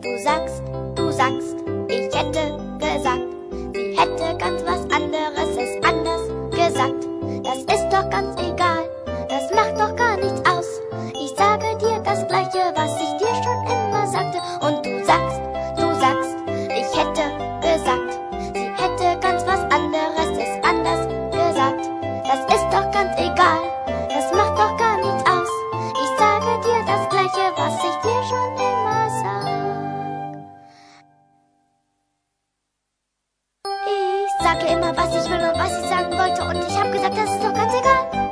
du sagst, ich hätte gesagt, sie hätte ganz was anderes, es anders gesagt. Das ist doch ganz egal, das macht doch gar nichts aus. Ich sage dir das Gleiche, was ich dir schon immer sagte. Und du sagst, ich hätte gesagt, sie hätte ganz was anderes, es anders gesagt. Das ist doch ganz egal, das macht doch gar nichts aus. Ich sage dir das Gleiche, was ich dir schon immer sag. Ich sage immer, was ich will und was ich sagen wollte, und ich hab gesagt, das ist doch ganz egal.